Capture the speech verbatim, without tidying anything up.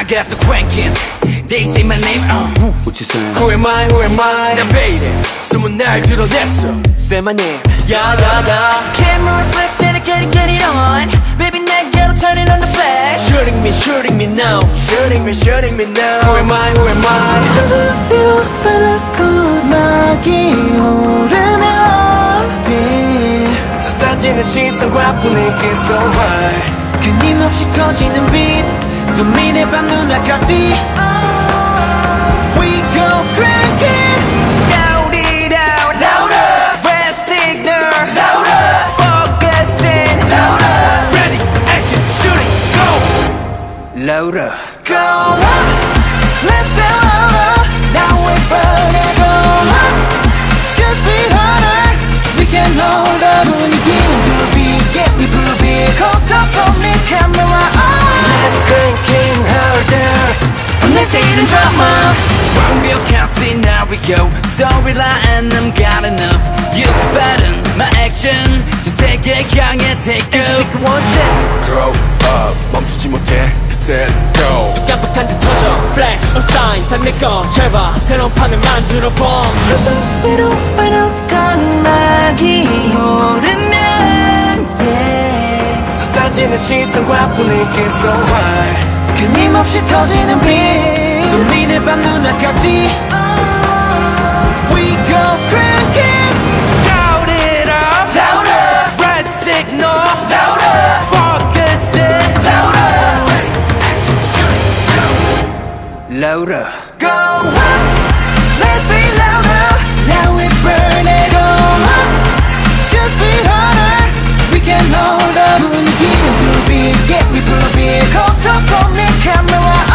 got the cranking. They say my name, uh. What you saying? Who am I, who am I? 난 왜 이래? 숨은 날 드러냈어. Say my name. 야다다. Camera flash and I get it, get it on. Baby, 내게로 turn it on the flash. Shooting me, shooting me now. Shooting me, shooting me now. Who am I, who am I? 하늘 위로 파랗고 막이 오르면 빛 쏟아지는 시선과 분위기 so high. 끊임없이 터지는 빛 수민의 밤 누나까지 We go cranking. Shout it out louder. Red signal louder. Focusing louder. Ready, action, shooting, go. Louder. Go up, let's say louder. Now we're burning. Go up, just be harder. We can hold the 분위기. 불빛, yeah, we 불빛. Close up on me, camera on. Let's cranking harder. Let's hit the drama. 완벽한 scene, now we go. So reliant, I'm got enough. You can pattern my action. 전 세계 향해 take off. Take one step. Throw up, 멈추지 못해. Set, go. 깜빡한 듯 터져 Flash, a sign 다 내꺼 잘 봐 새로운 판을 만들어 봄 하늘 위로 파랗고 막이 오르면 yeah. 쏟아지는 시선과 분위기 so high. 끊임없이 터지는 빛 수민의 밤 누나까지 We go cranking. Shout it up Louder. Red signal Louder. Focus it louder. Ready, action, shoot, go. Louder. Go up, let's say louder. Now we burn it. Go up, just be harder. We can hold the 분위기. 불빛, yeah, we 불빛. Close up on me, camera